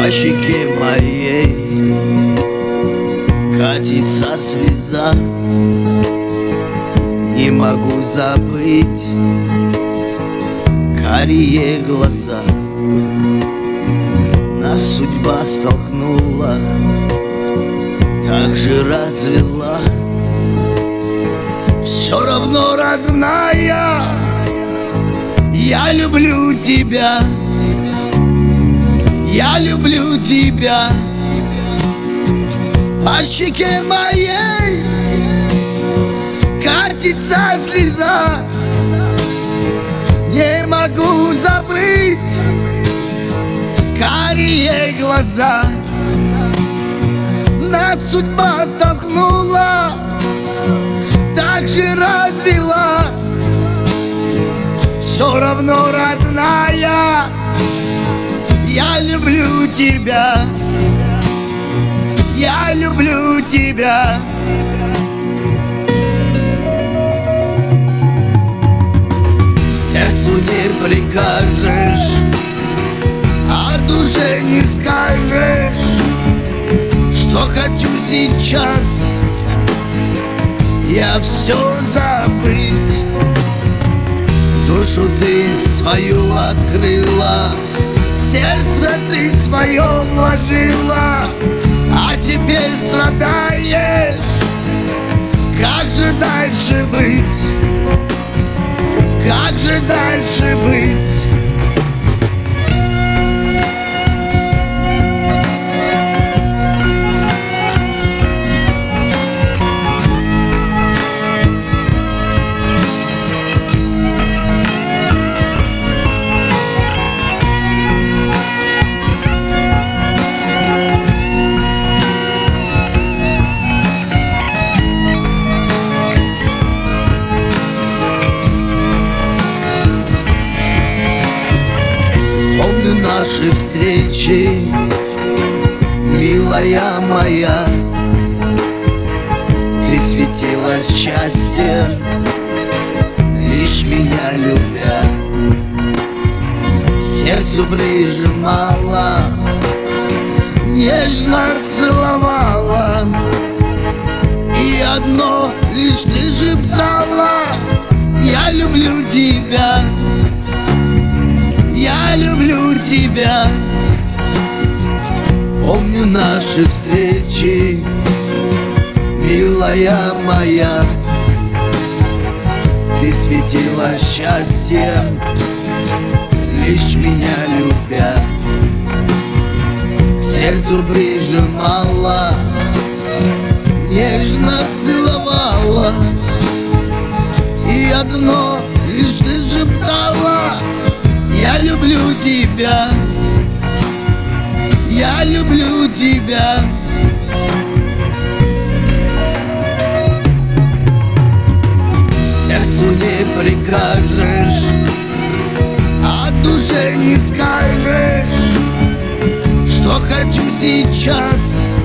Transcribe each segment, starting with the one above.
По щеке моей катится слеза. Не могу забыть карие глаза. Нас судьба столкнула, так же развела. Все равно, родная, я люблю тебя. Я люблю тебя. По щеке моей катится слеза. Не могу забыть карие глаза. Нас судьба столкнула, так же развела. Все равно, родная, я люблю тебя. Я люблю тебя. Сердцу не прикажешь, а душе не скажешь, что хочу сейчас я все забыть. Душу ты свою открыла, сердце ты свое вложила, а теперь страдаешь. Как же дальше быть? Как же дальше быть? Помню наши встречи, милая моя. Ты светилась счастьем, лишь меня любя. Сердцу прижимала, нежно целовала, и одно лишь ты шептала: я люблю тебя. Я люблю тебя. Помню наши встречи, милая моя. Ты светилась счастьем, лишь меня любя. К сердцу прижимала, нежно целовала, и одно лишь ты шептала: я люблю тебя. Я люблю тебя. Сердцу не прикажешь, а душе не скажешь, что хочу сейчас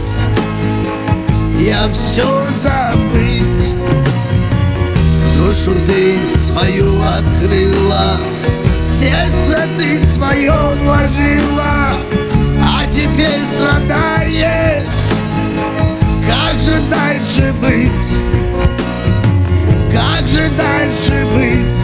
я все забыть. Душу ты свою открыла, сердце ты свое вложила, а теперь страдаешь. Как же дальше быть? Как же дальше быть?